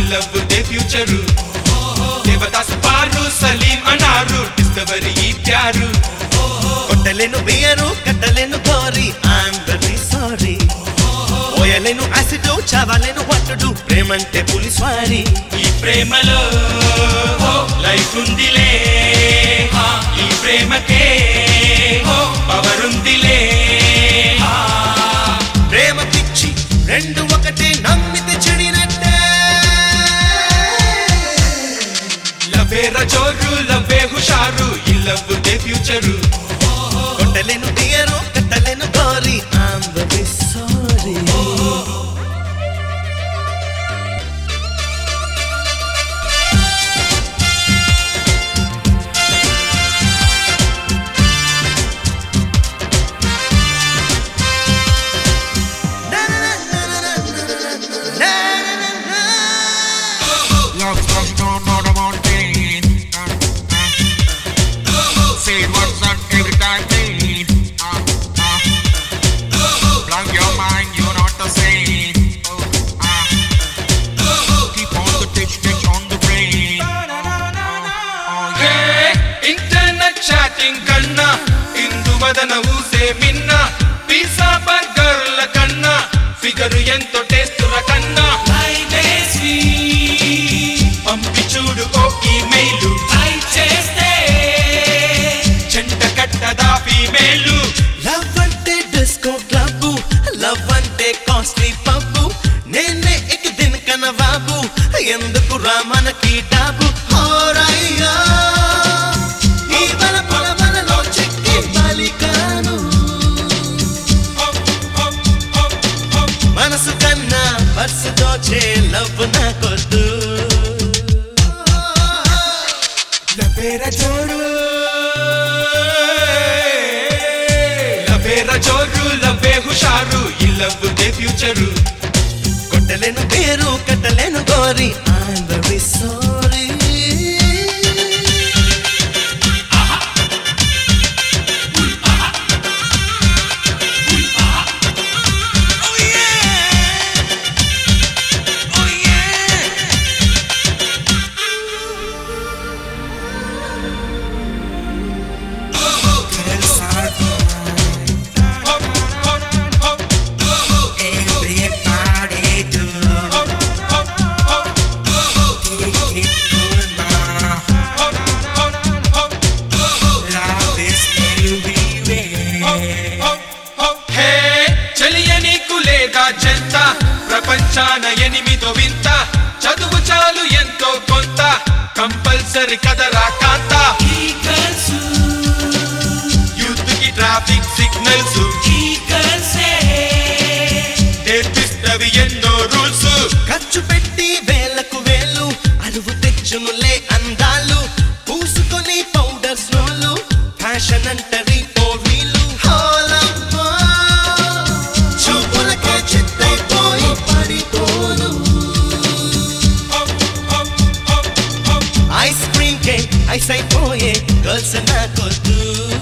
Love the future Devadasu Paru Salim అన్నారు discovery ఈ ప్యారు కొట్టలేను బియరు కట్టలేను గోరి ఐఎమ్ వెరీ సారీ పోయలేను యాసిడ్ చావలేను వట్టుడు ప్రేమంటే పులిస్వారీ ఈ ప్రేమలో లైఫ్ ఉందిలే ఈ ప్రేమకే పవర్ ఉందిలే ప్రేమ పిచ్చి రెండు ఒకటే నమ్మితే చెడినట్టే లవ్వే రజోరు లవ్వే హుషారు ఈ లవ్ దే ఫ్యూచరు కొట్టలేను బియరు కట్టలేను గోరి I'm very sorry Love comes down on the mountain. Say what's that every time need. Blank your mind, you're not the same. Keep on the touch on the brain. Internet chatting కన్నా ఇందు వదన ఊసే మిన్న pizza బర్గర్ల కన్నా figure ఎంతో టేస్టుల కన్నా పంపి చూడు ఓ ఈమెయిలు చేస్తే చెంట కట్టదా ఫీమేలు లవ్ అంటే డిస్కో క్లబ్ లవ్ అంటే కాస్ట్లీ పబ్బు నేనే ఇక దినకన బాబు ఎందుకు రా మనకి డాబు హోరయ్యా ఈ బలలో చెక్కి బాలికాను మనసు కన్నా పర్సు దోచే లవ్ నాకొద్దు లవ్వే రజోరు లవ్వే హుషారు ఈ లవ్ దే ఫ్యూచరు కొట్టలేను పేరు కట్టలేను గోరి ఐఎమ్ వెరీ సారీ ప్రపంచాన ఎనిమిదో వింత చదువు చాలు ఎంతో కొంత కంపల్సరీ కదరా కాంత యూత్ కి ట్రాఫిక్ సిగ్నల్స్ నేర్పిస్తవి ఎన్నో రూల్స్ ఖర్చు పెట్టి వేలకు వేలు అరువు తెచ్చునులే అందాలు పూసుకొని పౌడర్ స్నోలు ఫ్యాషన్ అంటరి పోవీలు చూపులకే చిత్తైపోయి పడిపోను ఐస్ క్రీమ్ కే ఐస్ అయిపోయే గర్ల్స్ నాకొద్దు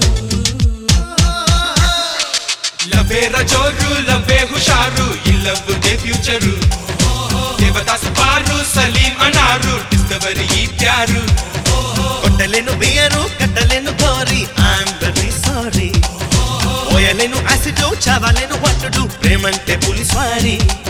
లవ్వే రజోరు లవ్వే హుషారు ఈ love the future Devadasu Paru Salim అన్నారు డిస్కవరీ ఈ ప్యారు కొట్టలేను బియరు కట్టలేను గోరి ఐఎమ్ వెరీ సారీ పోయలేను యాసిడ్ చావలేను వట్టుడు ప్రేమంటే పులిస్వారీ